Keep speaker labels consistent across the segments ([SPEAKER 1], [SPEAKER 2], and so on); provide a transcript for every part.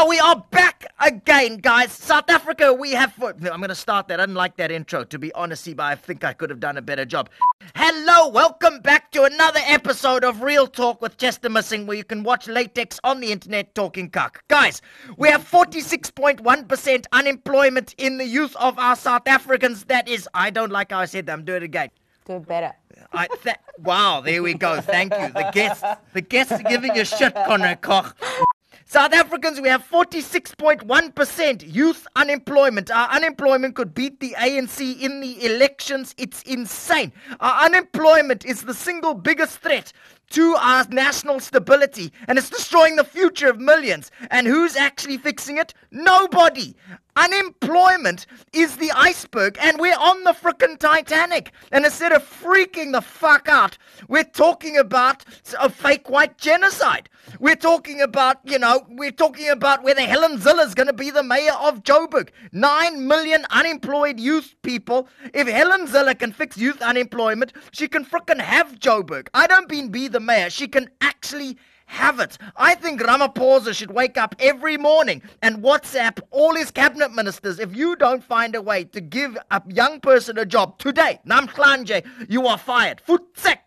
[SPEAKER 1] we are back again, guys. South Africa, we have... I'm going to start that. I didn't like that intro, to be honest, but I think I could have done a better job. Hello, welcome back to another episode of Real Talk with Chester Missing, where you can watch Latex on the internet talking cuck. Guys, we have 46.1% unemployment in the youth of our South Africans. That is... I don't like how I said that. I'm doing it again.
[SPEAKER 2] Do it better.
[SPEAKER 1] Wow, there we go. Thank you. The guests are giving you shit, Conrad Koch. South Africans, we have 46.1% youth unemployment. Our unemployment could beat the ANC in the elections. It's insane. Our unemployment is the single biggest threat to our national stability, and it's destroying the future of millions. And who's actually fixing it? Nobody. Unemployment is the iceberg, and we're on the frickin' Titanic. And instead of freaking the fuck out, we're talking about a fake white genocide. We're talking about, whether Helen Zille's going to be the mayor of Joburg. 9 million unemployed youth people. If Helen Zille can fix youth unemployment, she can frickin' have Joburg. I don't mean be the mayor. She can actually have it. I think Ramaphosa should wake up every morning and WhatsApp all his cabinet ministers. If you don't find a way to give a young person a job today, namhlanje, you are fired. Futsek.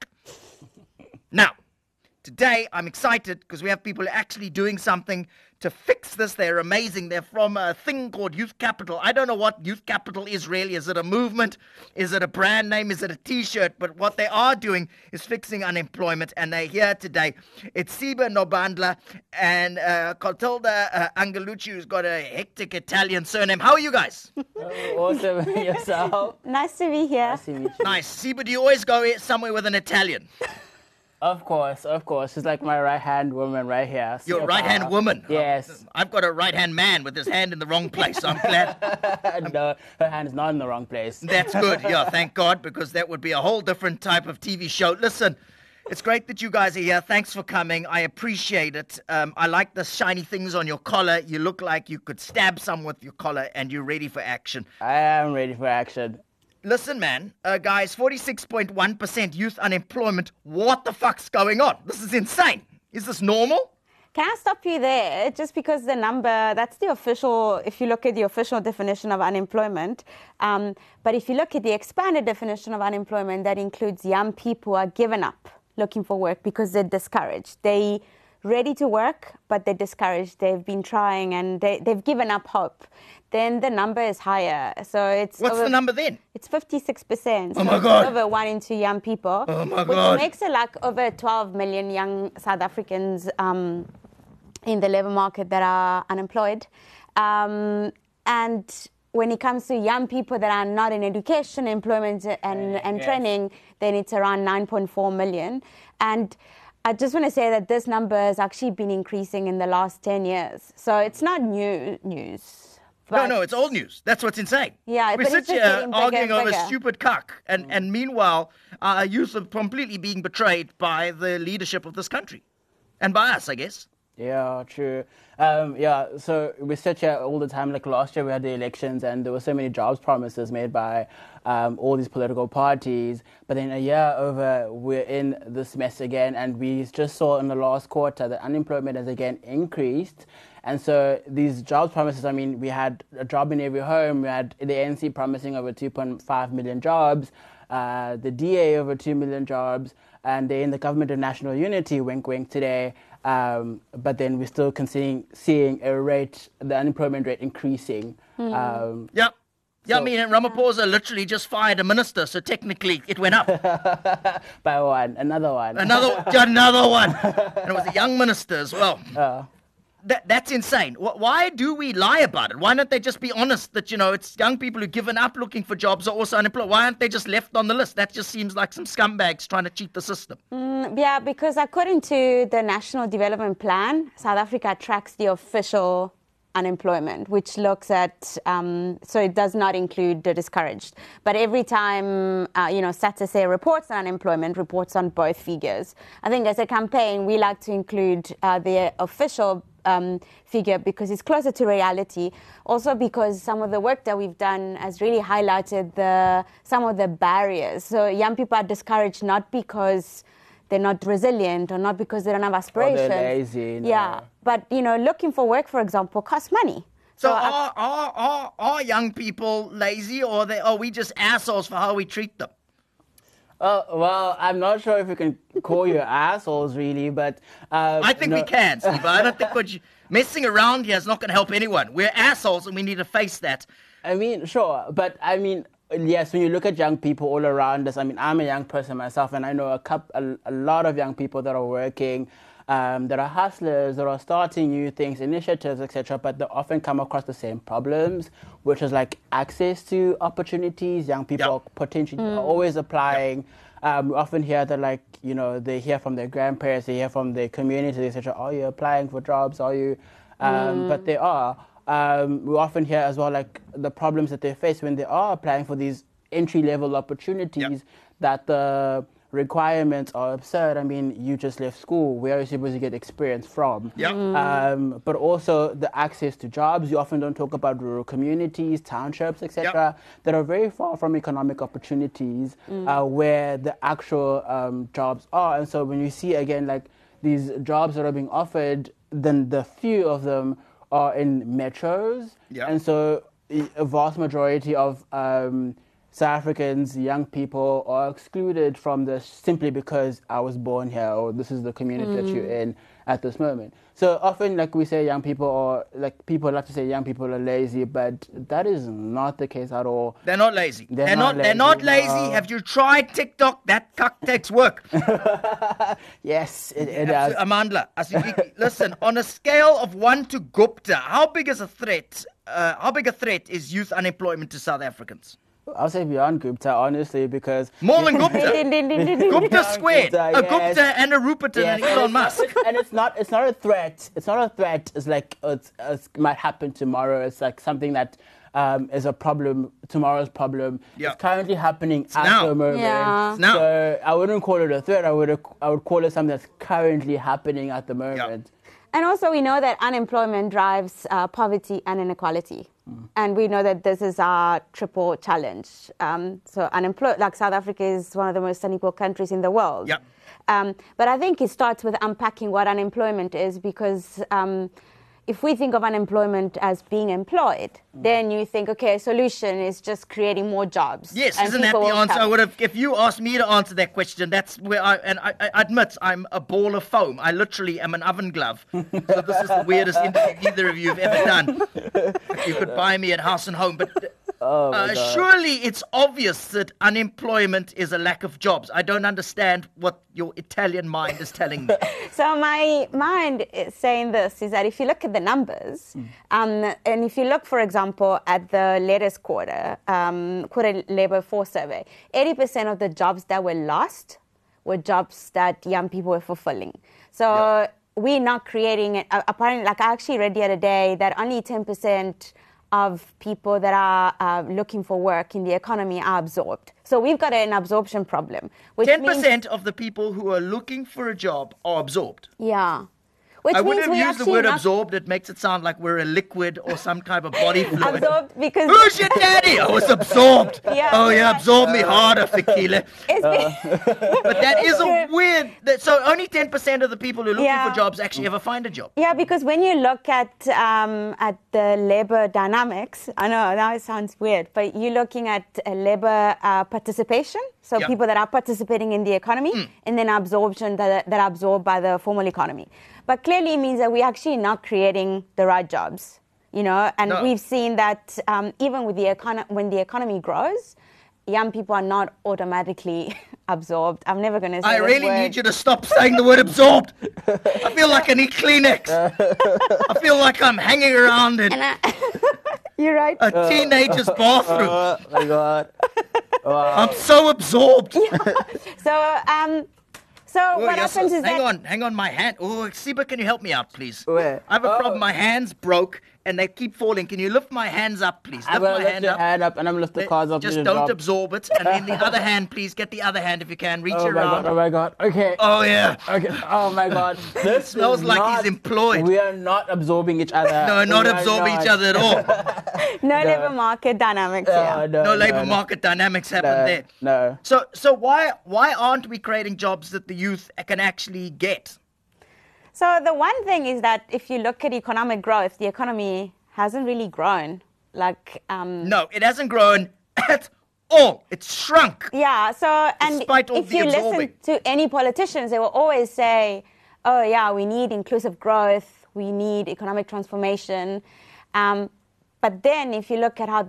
[SPEAKER 1] Now, today I'm excited because we have people actually doing something to fix this. They're amazing. They're from a thing called Youth Capital. I don't know what Youth Capital is really. Is it a movement? Is it a brand name? Is it a t-shirt? But what they are doing is fixing unemployment, and they're here today. It's Siba Nobandla and Clotilda Angelucci, who's got a hectic Italian surname. How are you guys?
[SPEAKER 3] Awesome. Yourself?
[SPEAKER 2] Nice to be here.
[SPEAKER 3] Nice to meet you.
[SPEAKER 1] Nice. Siba, do you always go somewhere with an Italian?
[SPEAKER 3] Of course. She's like my right-hand woman right here.
[SPEAKER 1] Your right-hand woman?
[SPEAKER 3] Yes.
[SPEAKER 1] I've got a right-hand man with his hand in the wrong place, so I'm glad.
[SPEAKER 3] No, her hand is not in the wrong place.
[SPEAKER 1] That's good. Yeah, thank God, because that would be a whole different type of TV show. Listen, it's great that you guys are here. Thanks for coming. I appreciate it. I like the shiny things on your collar. You look like you could stab someone with your collar, and you're ready for action.
[SPEAKER 3] I am ready for action.
[SPEAKER 1] Listen, man, guys, 46.1% youth unemployment. What the fuck's going on? This is insane. Is this normal?
[SPEAKER 2] Can I stop you there? Just because the number, that's the official, if you look at the official definition of unemployment. But if you look at the expanded definition of unemployment, that includes young people who are given up looking for work because they're discouraged. They ready to work, but they're discouraged. They've been trying and they've given up hope. Then the number is higher. So it's
[SPEAKER 1] What's the number then?
[SPEAKER 2] It's 56%.
[SPEAKER 1] Oh my God.
[SPEAKER 2] Over 1 in 2 young people.
[SPEAKER 1] Oh my God.
[SPEAKER 2] Which makes it like over 12 million young South Africans in the labor market that are unemployed. And when it comes to young people that are not in education, employment and training, then it's around 9.4 million. And I just want to say that this number has actually been increasing in the last 10 years. So it's not new news.
[SPEAKER 1] No, it's old news. That's what's insane.
[SPEAKER 2] Yeah,
[SPEAKER 1] we
[SPEAKER 2] but
[SPEAKER 1] sit
[SPEAKER 2] it's just
[SPEAKER 1] here
[SPEAKER 2] getting bigger
[SPEAKER 1] arguing
[SPEAKER 2] and
[SPEAKER 1] over
[SPEAKER 2] bigger.
[SPEAKER 1] stupid cuck, and meanwhile, our youth are completely being betrayed by the leadership of this country, and by us, I guess.
[SPEAKER 3] Yeah, true. So we sit here all the time. Like last year, we had the elections, and there were so many jobs promises made by all these political parties. But then a year over, we're in this mess again, and we just saw in the last quarter that unemployment has again increased. And so these jobs promises, I mean, we had a job in every home. We had the ANC promising over 2.5 million jobs, the DA over 2 million jobs, and they're in the government of national unity, wink, wink, today. But then we're still seeing the unemployment rate increasing.
[SPEAKER 1] Yeah, I mean, Ramaphosa literally just fired a minister, so technically it went up.
[SPEAKER 3] By one, another one.
[SPEAKER 1] Another one. And it was a young minister as well. That's insane. Why do we lie about it? Why don't they just be honest that, it's young people who've given up looking for jobs are also unemployed? Why aren't they just left on the list? That just seems like some scumbags trying to cheat the system.
[SPEAKER 2] Yeah, because according to the National Development Plan, South Africa tracks the official unemployment, which looks at, so it does not include the discouraged. But every time, SATSA reports on unemployment, reports on both figures. I think as a campaign, we like to include the official figure because it's closer to reality. Also because some of the work that we've done has really highlighted some of the barriers. So young people are discouraged not because they're not resilient or not because they don't have aspirations.
[SPEAKER 3] Or they're lazy. No.
[SPEAKER 2] Yeah, But, looking for work, for example, costs money.
[SPEAKER 1] So are young people lazy, or are we just assholes for how we treat them?
[SPEAKER 3] Well, I'm not sure if we can call you assholes, really, but...
[SPEAKER 1] I think we can, Steve. I don't think messing around here is not going to help anyone. We're assholes, and we need to face that.
[SPEAKER 3] I mean, sure, but I mean, yes, when you look at young people all around us, I mean, I'm a young person myself, and I know a lot of young people that are working, that are hustlers, that are starting new things, initiatives, etc., but they often come across the same problems, which is like access to opportunities. Young people are potentially are always applying. We often hear that, like, they hear from their grandparents, they hear from their communities, etc. Are you applying for jobs? Are you? But they are. We often hear as well, like, the problems that they face when they are applying for these entry-level opportunities, that the requirements are absurd. I mean, you just left school. Where are you supposed to get experience from? But also the access to jobs. You often don't talk about rural communities, townships, etc., that are very far from economic opportunities where the actual jobs are. And so when you see, again, like, these jobs that are being offered, then the few of them are in metros. And so a vast majority of South Africans, young people, are excluded from this simply because I was born here, or this is the community that you're in at this moment. So often, like, we say young people are, like, people like to say young people are lazy, but that is not the case at all.
[SPEAKER 1] They're not lazy. They're not lazy. No. Have you tried TikTok? That cuck takes work.
[SPEAKER 3] Yes, it does.
[SPEAKER 1] Amandla, listen, on a scale of 1 to Gupta, how big a threat is youth unemployment to South Africans?
[SPEAKER 3] I'll say beyond Gupta, honestly, because...
[SPEAKER 1] More than Gupta. Gupta squared. A Gupta and a Rupert and an Elon Musk.
[SPEAKER 3] And it's not a threat. It's not a threat. It's like it might happen tomorrow. It's like something that is a problem, tomorrow's problem. It's currently happening at the moment. So I wouldn't call it a threat. I would call it something that's currently happening at the moment.
[SPEAKER 2] And also we know that unemployment drives poverty and inequality. And we know that this is our triple challenge. So South Africa is one of the most unequal countries in the world. But I think it starts with unpacking what unemployment is, because if we think of unemployment as being employed, then you think, okay, a solution is just creating more jobs.
[SPEAKER 1] Yes, isn't that the answer? I would have, if you asked me to answer that question, that's where I admit I'm a ball of foam. I literally am an oven glove. So this is the weirdest interview either of you have ever done. You could buy me at House and Home, but surely it's obvious that unemployment is a lack of jobs. I don't understand what your Italian mind is telling me.
[SPEAKER 2] So my mind is saying this, is that if you look at the numbers, and if you look, for example, at the latest quarter labor force survey, 80% of the jobs that were lost were jobs that young people were fulfilling. So we're not creating it. Apparently, like, I actually read the other day that only 10% of people that are looking for work in the economy are absorbed. So we've got an absorption problem.
[SPEAKER 1] 10% of the people who are looking for a job are absorbed.
[SPEAKER 2] Yeah.
[SPEAKER 1] I wouldn't have used the word absorbed. It makes it sound like we're a liquid or some kind of body fluid.
[SPEAKER 2] Absorbed because...
[SPEAKER 1] Who's your daddy? I was absorbed. Absorbed me harder, Fikile. But that is a weird... So only 10% of the people who are looking for jobs actually ever find a job.
[SPEAKER 2] Yeah, because when you look at the labor dynamics, I know now it sounds weird, but you're looking at labor participation, so people that are participating in the economy, and then absorption that are absorbed by the formal economy. But clearly it means that we're actually not creating the right jobs, and we've seen that even with when the economy grows, young people are not automatically absorbed. I'm never going to say
[SPEAKER 1] I really need you to stop saying the word absorbed. I feel like I need Kleenex. I feel like I'm hanging around in
[SPEAKER 2] you're right.
[SPEAKER 1] a teenager's bathroom.
[SPEAKER 3] Oh, my God. Wow.
[SPEAKER 1] I'm so absorbed.
[SPEAKER 2] So what happens is
[SPEAKER 1] hang on, my hand. Oh, Siba, can you help me out, please?
[SPEAKER 3] Where?
[SPEAKER 1] I have a problem. My hands broke and they keep falling. Can you lift my hands up, please?
[SPEAKER 3] I'm going to lift your hand up and I'm going to lift the cards up.
[SPEAKER 1] Just don't absorb it. And then the other hand, please, get the other hand if you can. Reach around.
[SPEAKER 3] Oh, my God. Okay.
[SPEAKER 1] Oh, yeah.
[SPEAKER 3] Okay. Oh, my God.
[SPEAKER 1] This smells like he's employed.
[SPEAKER 3] We are not absorbing each other.
[SPEAKER 1] No, not absorbing each other at all.
[SPEAKER 2] No labor market dynamics here.
[SPEAKER 1] No labor market dynamics happen there.
[SPEAKER 3] No.
[SPEAKER 1] So why aren't we creating jobs that the youth can actually get?
[SPEAKER 2] So the one thing is that if you look at economic growth, the economy hasn't really grown.
[SPEAKER 1] No, it hasn't grown at all. It's shrunk.
[SPEAKER 2] Yeah, so, and
[SPEAKER 1] Despite all
[SPEAKER 2] if
[SPEAKER 1] the
[SPEAKER 2] you
[SPEAKER 1] absorbing.
[SPEAKER 2] listen to any politicians, they will always say, oh yeah, we need inclusive growth, we need economic transformation. But then if you look at how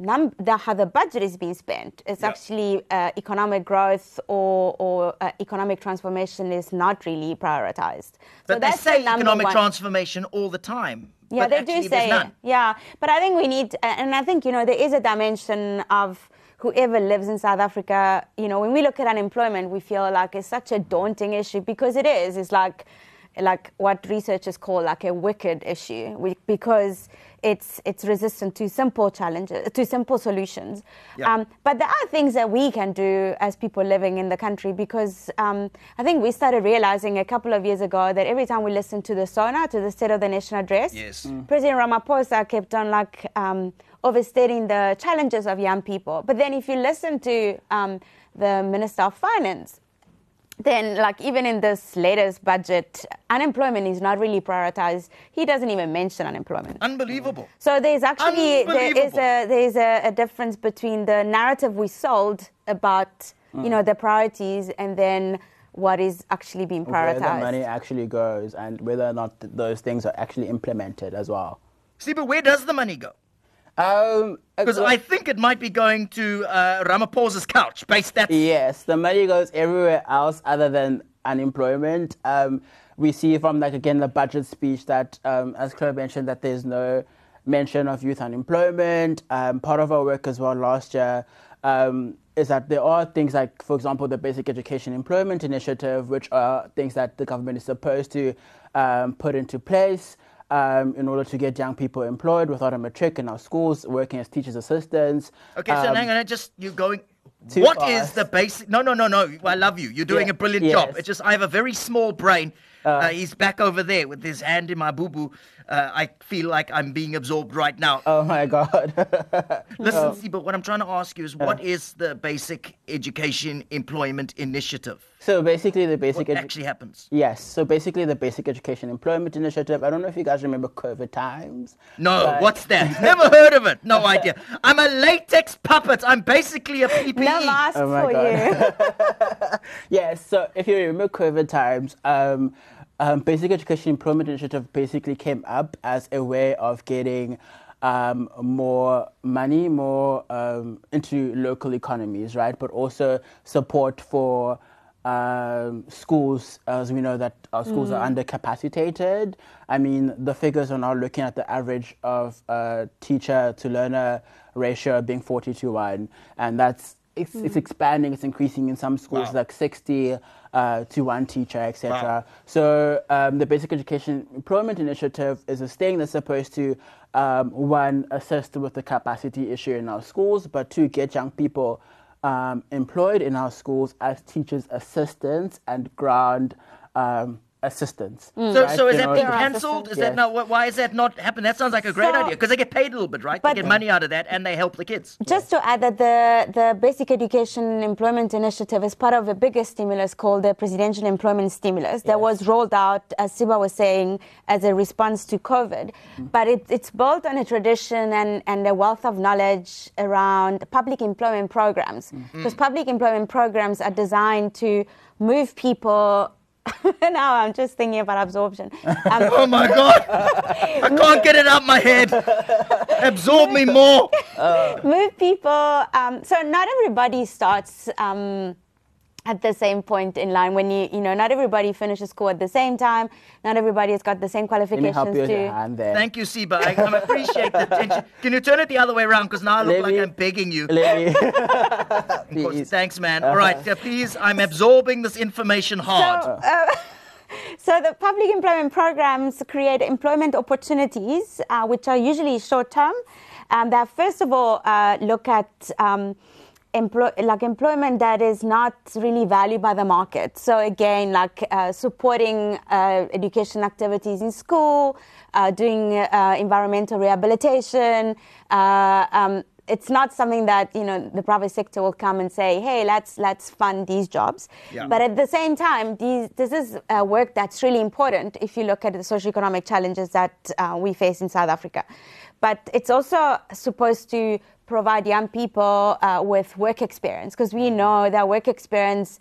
[SPEAKER 2] the budget is being spent, it's actually economic growth or economic transformation is not really prioritized.
[SPEAKER 1] But
[SPEAKER 2] so
[SPEAKER 1] they
[SPEAKER 2] that's
[SPEAKER 1] say
[SPEAKER 2] the number
[SPEAKER 1] economic
[SPEAKER 2] one.
[SPEAKER 1] transformation all the time.
[SPEAKER 2] Yeah,
[SPEAKER 1] but
[SPEAKER 2] they
[SPEAKER 1] actually
[SPEAKER 2] do
[SPEAKER 1] there's
[SPEAKER 2] say
[SPEAKER 1] none.
[SPEAKER 2] it. Yeah, but I think we need, and I think, there is a dimension of whoever lives in South Africa. When we look at unemployment, we feel like it's such a daunting issue because it is. It's like what researchers call like a wicked issue because it's resistant to simple challenges, to simple solutions.
[SPEAKER 1] Yeah.
[SPEAKER 2] But there are things that we can do as people living in the country because I think we started realizing a couple of years ago that every time we listen to the SONA, to the State of the Nation Address,
[SPEAKER 1] Yes.
[SPEAKER 2] President Ramaphosa kept on overstating the challenges of young people. But then if you listen to the Minister of Finance, then even in this latest budget, unemployment is not really prioritized. He doesn't even mention unemployment.
[SPEAKER 1] Unbelievable.
[SPEAKER 2] So there's actually
[SPEAKER 1] Unbelievable.
[SPEAKER 2] there is a difference between the narrative we sold about the priorities and then what is actually being prioritized.
[SPEAKER 3] Where the money actually goes and whether or not those things are actually implemented as well.
[SPEAKER 1] See, but where does the money go? Because
[SPEAKER 3] Well,
[SPEAKER 1] I think it might be going to Ramaphosa's couch.
[SPEAKER 3] Yes, the money goes everywhere else other than unemployment. We see from, again, the budget speech that, as Claire mentioned, that there's no mention of youth unemployment. Part of our work as well last year is that there are things like, for example, the Basic Education Employment Initiative, which are things that the government is supposed to put into place in order to get young people employed without a matric in our schools, working as teachers' assistants.
[SPEAKER 1] Okay, so hang on, you're going...
[SPEAKER 3] Too
[SPEAKER 1] What
[SPEAKER 3] fast.
[SPEAKER 1] is the basic... No, I love you. You're doing
[SPEAKER 3] Yeah,
[SPEAKER 1] a brilliant
[SPEAKER 3] yes.
[SPEAKER 1] job. It's just I have a very small brain. He's back over there with his hand in my boo-boo. I feel like I'm being absorbed right now.
[SPEAKER 3] Oh, my God.
[SPEAKER 1] Listen, see, but what I'm trying to ask you is what is the Basic Education Employment Initiative?
[SPEAKER 3] So basically the basic...
[SPEAKER 1] What actually happens?
[SPEAKER 3] Yes, so basically the Basic Education Employment Initiative. I don't know if you guys remember COVID times.
[SPEAKER 1] No,
[SPEAKER 3] but-
[SPEAKER 1] what's that? Never heard of it. No idea. I'm a latex puppet. I'm basically a PPE.
[SPEAKER 2] Never asked
[SPEAKER 3] Oh my
[SPEAKER 2] for
[SPEAKER 3] God.
[SPEAKER 2] you.
[SPEAKER 3] Yes, so if you remember COVID times, Basic Education Employment Initiative basically came up as a way of getting more money, more into local economies, right? But also support for schools, as we know that our schools are undercapacitated. I mean, the figures are now looking at the average of teacher to learner ratio being 40-1, and that's it's expanding, it's increasing in some schools,
[SPEAKER 1] Wow.
[SPEAKER 3] like 60 to 1 teacher, etc.
[SPEAKER 1] Wow.
[SPEAKER 3] So the Basic Education Employment Initiative is a thing that's supposed to, one, assist with the capacity issue in our schools, but two, get young people employed in our schools as teachers' assistants and ground assistants.
[SPEAKER 1] So,
[SPEAKER 3] right?
[SPEAKER 1] so is
[SPEAKER 3] You
[SPEAKER 1] that
[SPEAKER 3] know,
[SPEAKER 1] being
[SPEAKER 2] Yes.
[SPEAKER 1] cancelled? Is
[SPEAKER 3] Yes.
[SPEAKER 1] that not? Why is that not happening? That sounds like a great
[SPEAKER 2] So-
[SPEAKER 1] idea because they get paid a little bit, right? They
[SPEAKER 2] But-
[SPEAKER 1] get money out of that and they help the kids.
[SPEAKER 2] Just to add that the Basic Education Employment Initiative is part of a bigger stimulus called the Presidential Employment Stimulus that was rolled out, as Siba was saying, as a response to COVID. But it's built on a tradition and a wealth of knowledge around public employment programs. Because public employment programs are designed to move people... Now I'm just thinking about absorption.
[SPEAKER 1] Oh my God! I can't get it out my head. Absorb me more.
[SPEAKER 2] Move people. So not everybody starts at the same point in line. When not everybody finishes school at the same time. Not everybody has got the same
[SPEAKER 3] let me
[SPEAKER 2] qualifications
[SPEAKER 3] help you with your
[SPEAKER 2] to.
[SPEAKER 3] hand there.
[SPEAKER 1] Thank you, Siba. I appreciate the attention. Can you turn it the other way around? Because now I look
[SPEAKER 3] Let
[SPEAKER 1] like
[SPEAKER 3] me-
[SPEAKER 1] I'm begging you.
[SPEAKER 3] Let me-
[SPEAKER 1] Of course,
[SPEAKER 3] Please.
[SPEAKER 1] thanks, man. All right, please. I'm absorbing this information hard.
[SPEAKER 2] So the public employment programs create employment opportunities, which are usually short-term. That first of all look at employment that is not really valued by the market. So again, supporting education activities in school, doing environmental rehabilitation, it's not something that, the private sector will come and say, hey, let's fund these jobs.
[SPEAKER 1] Yeah.
[SPEAKER 2] But at the same time, this is work that's really important if you look at the socioeconomic challenges that we face in South Africa. But it's also supposed to provide young people with work experience, because we know that work experience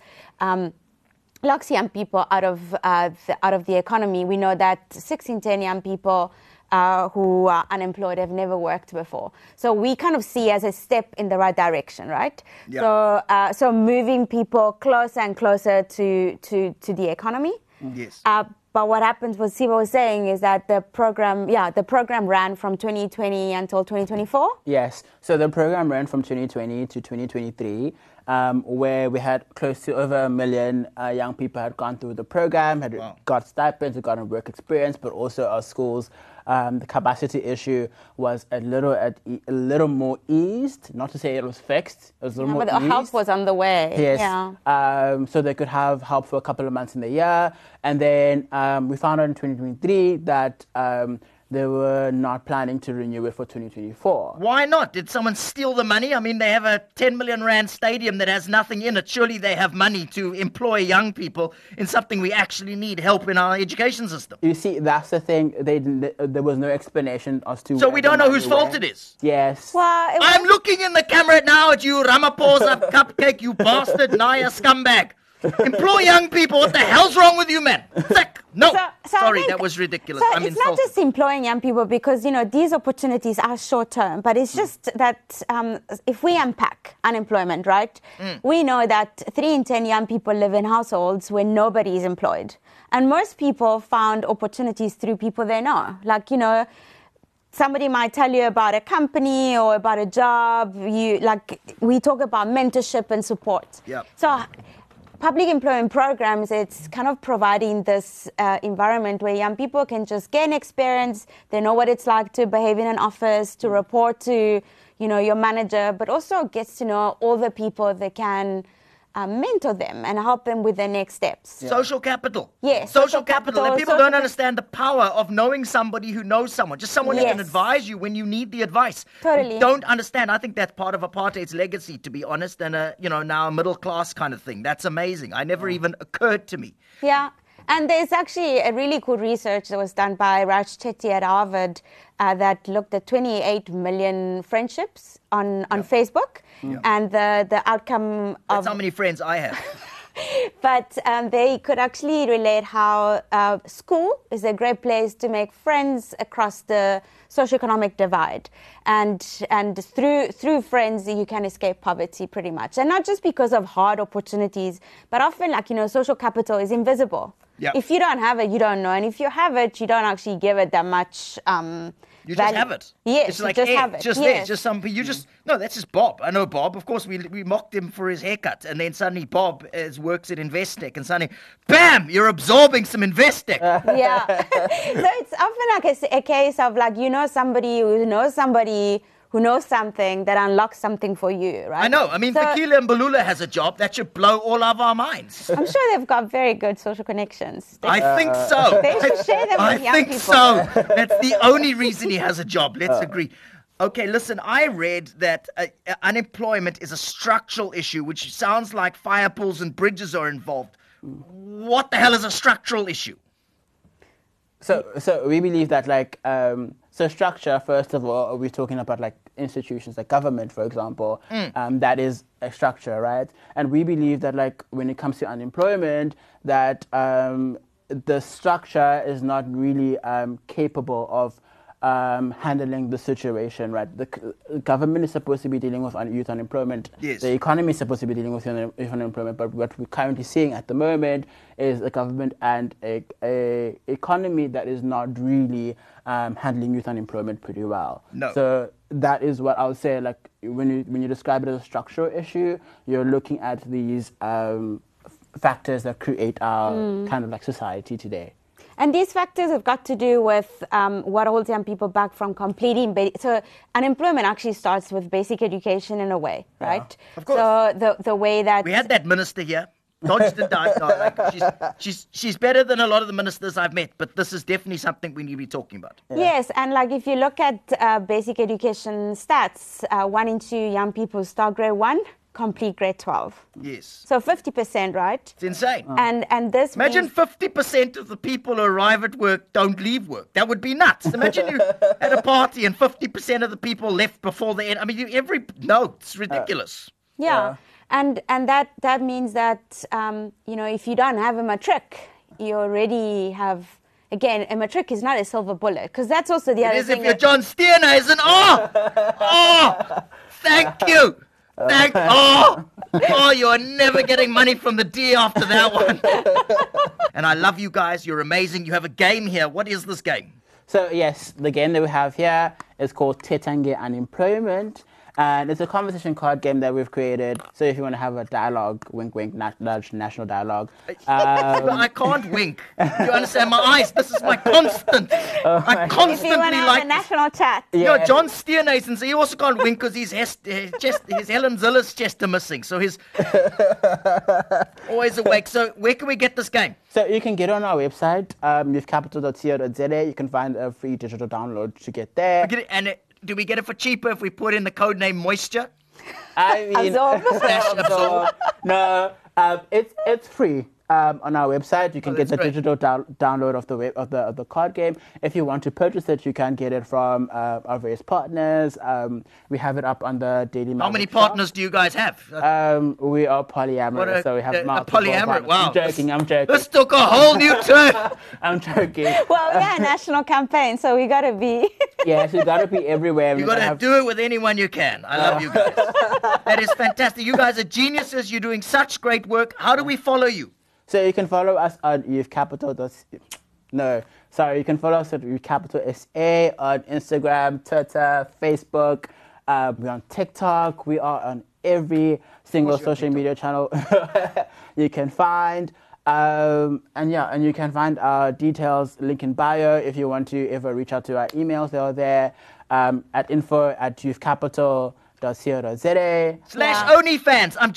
[SPEAKER 2] locks young people out of the economy. We know that 6 in 10 young people who are unemployed have never worked before. So we kind of see as a step in the right direction, right?
[SPEAKER 1] Yeah.
[SPEAKER 2] So moving people closer and closer to the economy.
[SPEAKER 1] Yes.
[SPEAKER 2] But what happens, what Siva was saying, is that the program ran from 2020 until 2024.
[SPEAKER 3] Yes. So the program ran from 2020 to 2023, where we had close to over 1 million young people had gone through the program, had got stipends, had gotten work experience, but also our schools. The capacity issue was a little more eased. Not to say it was fixed. It was a little more
[SPEAKER 2] but the
[SPEAKER 3] eased.
[SPEAKER 2] help was on the way.
[SPEAKER 3] Yes.
[SPEAKER 2] Yeah.
[SPEAKER 3] So they could have help for a couple of months in the year. And then we found out in 2023 that they were not planning to renew it for 2024.
[SPEAKER 1] Why not? Did someone steal the money? I mean, they have a 10 million rand stadium that has nothing in it. Surely they have money to employ young people in something we actually need help in our education system.
[SPEAKER 3] You see, that's the thing. There was no explanation as to.
[SPEAKER 1] So we don't know whose fault it is.
[SPEAKER 3] Yes.
[SPEAKER 2] Well,
[SPEAKER 1] I'm looking in the camera now at you, Ramaphosa cupcake, you bastard, Naya scumbag. Employ young people. What the hell's wrong with you, man? Sick. No.
[SPEAKER 2] So
[SPEAKER 1] Sorry, that was ridiculous.
[SPEAKER 2] So
[SPEAKER 1] I'm
[SPEAKER 2] it's
[SPEAKER 1] insulted.
[SPEAKER 2] not just employing young people, because, these opportunities are short term, but it's just that if we unpack unemployment, right, we know that 3 in 10 young people live in households where nobody is employed. And most people found opportunities through people they know. Like, somebody might tell you about a company or about a job. We talk about mentorship and support.
[SPEAKER 1] Yep.
[SPEAKER 2] So public employment programs, it's kind of providing this environment where young people can just gain experience. They know what it's like to behave in an office, to report to, your manager, but also gets to know all the people that can mentor them and help them with their next steps.
[SPEAKER 1] Yeah. Social capital.
[SPEAKER 2] Yes.
[SPEAKER 1] Social capital. And people don't understand the power of knowing somebody who knows someone. Just someone that can advise you when you need the advice.
[SPEAKER 2] Totally.
[SPEAKER 1] You don't understand. I think that's part of apartheid's legacy, to be honest, and now a middle class kind of thing. That's amazing. I never even occurred to me.
[SPEAKER 2] Yeah. And there's actually a really cool research that was done by Raj Chetty at Harvard that looked at 28 million friendships on Facebook. Yeah. And the outcome of...
[SPEAKER 1] That's how many friends I have.
[SPEAKER 2] But they could actually relate how school is a great place to make friends across the socioeconomic divide. And through friends, you can escape poverty pretty much. And not just because of hard opportunities, but often, social capital is invisible.
[SPEAKER 1] Yep.
[SPEAKER 2] If you don't have it, you don't know. And if you have it, you don't actually give it that much
[SPEAKER 1] you
[SPEAKER 2] value.
[SPEAKER 1] Just have it.
[SPEAKER 2] Yes,
[SPEAKER 1] it's like
[SPEAKER 2] just have it.
[SPEAKER 1] Just
[SPEAKER 2] yes.
[SPEAKER 1] there. Just some. No, that's just Bob. I know Bob. Of course, we mocked him for his haircut, and then suddenly Bob works at Investec, and suddenly, bam, you're absorbing some Investec.
[SPEAKER 2] Yeah. So it's often like a case of somebody who knows somebody who knows something that unlocks something for you, right?
[SPEAKER 1] I know. I mean, Fikile Mbalula has a job. That should blow all of our minds.
[SPEAKER 2] I'm sure they've got very good social connections.
[SPEAKER 1] I think so.
[SPEAKER 2] They should share them with young people.
[SPEAKER 1] I think so. That's the only reason he has a job. Let's agree. Okay, listen, I read that unemployment is a structural issue, which sounds like fire pools and bridges are involved. What the hell is a structural issue?
[SPEAKER 3] So we believe that, so structure, first of all, we're talking about institutions like government, for example, that is a structure, right? And we believe that when it comes to unemployment, that the structure is not really capable of handling the situation, right? The government is supposed to be dealing with youth unemployment.
[SPEAKER 1] Yes.
[SPEAKER 3] The economy is supposed to be dealing with youth unemployment, but what we're currently seeing at the moment is a government and a economy that is not really handling youth unemployment pretty well.
[SPEAKER 1] No.
[SPEAKER 3] So that is what I would say. When you describe it as a structural issue, you're looking at these factors that create our kind of society today.
[SPEAKER 2] And these factors have got to do with what holds young people back from completing. So unemployment actually starts with basic education in a way, right?
[SPEAKER 1] Yeah, of course.
[SPEAKER 2] So the way that...
[SPEAKER 1] We had that minister here. dodged and dived. No, like she's better than a lot of the ministers I've met, but this is definitely something we need to be talking about.
[SPEAKER 2] Yeah. Yes, and like if you look at basic education stats, 1 in 2 young people start grade 1, complete grade 12.
[SPEAKER 1] Yes.
[SPEAKER 2] So 50%, right?
[SPEAKER 1] It's insane.
[SPEAKER 2] And this
[SPEAKER 1] Imagine
[SPEAKER 2] means
[SPEAKER 1] 50% of the people who arrive at work don't leave work. That would be nuts. Imagine you at a party and 50% of the people left before the end. I mean, it's ridiculous.
[SPEAKER 2] Yeah. And that means that, if you don't have a matric, you already have, again, a matric is not a silver bullet, because that's also the other
[SPEAKER 1] It is
[SPEAKER 2] thing.
[SPEAKER 1] if you're John Steenhuisen. Thank you. You are never getting money from the D after that one. And I love you guys. You're amazing. You have a game here. What is this game?
[SPEAKER 3] So, yes, the game that we have here is called Tetange Unemployment. And it's a conversation card game that we've created. So if you want to have a dialogue, wink, wink, nudge, national dialogue.
[SPEAKER 1] I can't wink. You understand my eyes? This is my constant. I constantly
[SPEAKER 2] if you want to have a national chat.
[SPEAKER 1] Yeah. John Steenhuisen, so he also can't wink because his Helen Ziller's chest are missing. So he's always awake. So where can we get this game?
[SPEAKER 3] So you can get on our website, youthcapital.co.za. You can find a free digital download to get there.
[SPEAKER 1] Do we get it for cheaper if we put in the code name Moisture?
[SPEAKER 3] I mean,
[SPEAKER 1] Absorb.
[SPEAKER 3] No, it's free. On our website, you can get the digital download of the card game. If you want to purchase it, you can get it from our various partners. We have it up on the Daily Mail.
[SPEAKER 1] How many partners do you guys have?
[SPEAKER 3] We are polyamorous, so we have multiple
[SPEAKER 1] polyamorous. Wow,
[SPEAKER 3] I'm joking.
[SPEAKER 1] This took a whole new turn.
[SPEAKER 3] I'm joking.
[SPEAKER 2] Well, yeah, national campaign, so we gotta be.
[SPEAKER 3] Yes, you gotta be everywhere.
[SPEAKER 1] You gotta do it with anyone you can. I love you guys. That is fantastic. You guys are geniuses. You're doing such great work. How do we follow you?
[SPEAKER 3] So you can follow us on You can follow us at Youth Capital SA on Instagram, Twitter, Facebook. We're on TikTok. We are on every single social media channel you can find. And you can find our details, link in bio. If you want to ever reach out to our emails, they're there at info@youthcapital.co.za.
[SPEAKER 1] /OnlyFans. I'm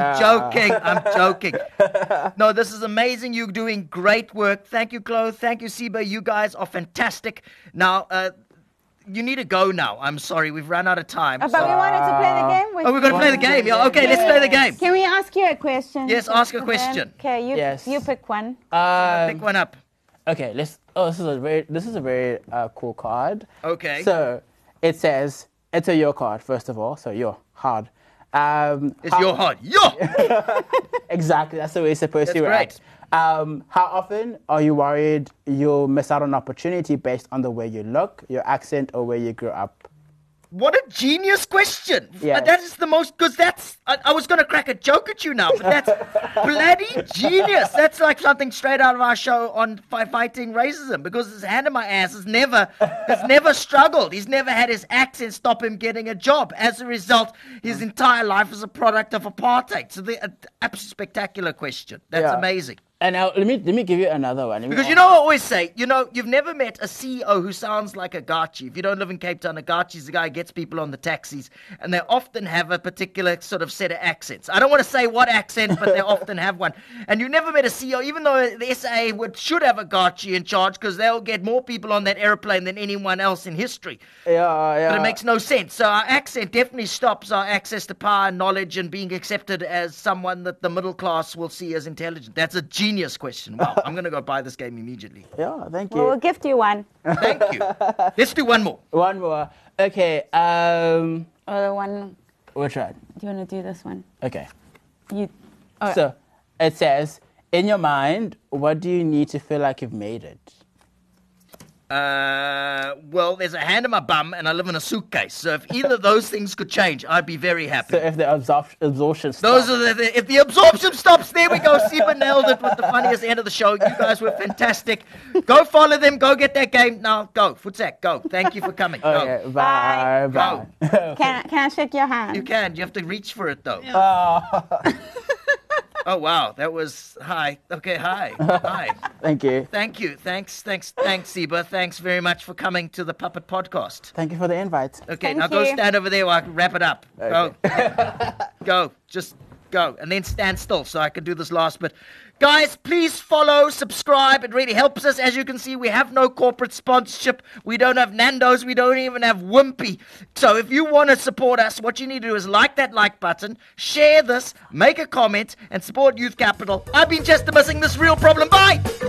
[SPEAKER 1] joking. No, this is amazing. You're doing great work. Thank you, Chloe. Thank you, Siba. You guys are fantastic. Now, you need to go now. I'm sorry. We've run out of time.
[SPEAKER 2] But we wanted to play the game with
[SPEAKER 1] we're going to play the game. Yeah, okay, let's play the game.
[SPEAKER 2] Can we ask you a question?
[SPEAKER 1] Yes, ask a question.
[SPEAKER 2] Okay, you pick one.
[SPEAKER 1] Pick one up.
[SPEAKER 3] Okay, this is a very cool card.
[SPEAKER 1] Okay.
[SPEAKER 3] So, it says, it's a your card, first of all, so you're hard.
[SPEAKER 1] It's your hard. Yo!
[SPEAKER 3] Exactly, that's the way it's supposed to react. How often are you worried you'll miss out on opportunity based on the way you look, your accent, or where you grew up?
[SPEAKER 1] What a genius question.
[SPEAKER 3] Yes.
[SPEAKER 1] That is the most, because I was going to crack a joke at you now, but that's bloody genius. That's like something straight out of our show on fighting racism, because his hand in my ass has never struggled. He's never had his accent stop him getting a job. As a result, his entire life is a product of apartheid. So absolutely spectacular question. That's amazing.
[SPEAKER 3] And now let me give you another one.
[SPEAKER 1] Because I always say, you've never met a CEO who sounds like a Gachi. If you don't live in Cape Town, a Gachi is the guy who gets people on the taxis, and they often have a particular sort of set of accents. I don't want to say what accent, but they often have one. And you've never met a CEO, even though the SA should have a Gachi in charge, because they'll get more people on that airplane than anyone else in history.
[SPEAKER 3] Yeah.
[SPEAKER 1] But it makes no sense. So our accent definitely stops our access to power and knowledge and being accepted as someone that the middle class will see as intelligent. That's a genius question. Wow, I'm going to go buy this game immediately.
[SPEAKER 3] Yeah, thank you.
[SPEAKER 2] We'll gift you one.
[SPEAKER 1] Thank you. Let's do one more.
[SPEAKER 3] One more. Okay.
[SPEAKER 2] Or the one.
[SPEAKER 3] Which one?
[SPEAKER 2] Do you want to do this one?
[SPEAKER 3] Okay.
[SPEAKER 2] So
[SPEAKER 3] it says, in your mind, what do you need to feel like you've made it?
[SPEAKER 1] Well, there's a hand in my bum and I live in a suitcase. So if either of those things could change, I'd be very happy.
[SPEAKER 3] So if the absorption stops.
[SPEAKER 1] If the absorption stops, there we go. Siba nailed it with the funniest end of the show. You guys were fantastic. Go follow them. Go get that game. Now, go. Futsak, go. Thank you for coming.
[SPEAKER 3] Okay, bye.
[SPEAKER 1] Go.
[SPEAKER 2] Can I shake your hand?
[SPEAKER 1] You can. You have to reach for it, though.
[SPEAKER 3] Oh.
[SPEAKER 1] Oh, wow. That was... Hi. Okay, hi. Hi.
[SPEAKER 3] Thank you.
[SPEAKER 1] Thank you. Thanks, Siba. Thanks very much for coming to the Puppet Podcast.
[SPEAKER 3] Thank you for the invite.
[SPEAKER 1] Okay,
[SPEAKER 2] Thank
[SPEAKER 1] now
[SPEAKER 2] you.
[SPEAKER 1] go stand over there while I can wrap it up.
[SPEAKER 3] Okay.
[SPEAKER 1] Go. Go. Just Go. And then stand still so I can do this last bit. Guys, please follow, subscribe. It really helps us. As you can see, we have no corporate sponsorship. We don't have Nando's. We don't even have Wimpy. So if you want to support us, what you need to do is like that like button, share this, make a comment, and support Youth Capital. I've been Chester Missing This Real Problem. Bye!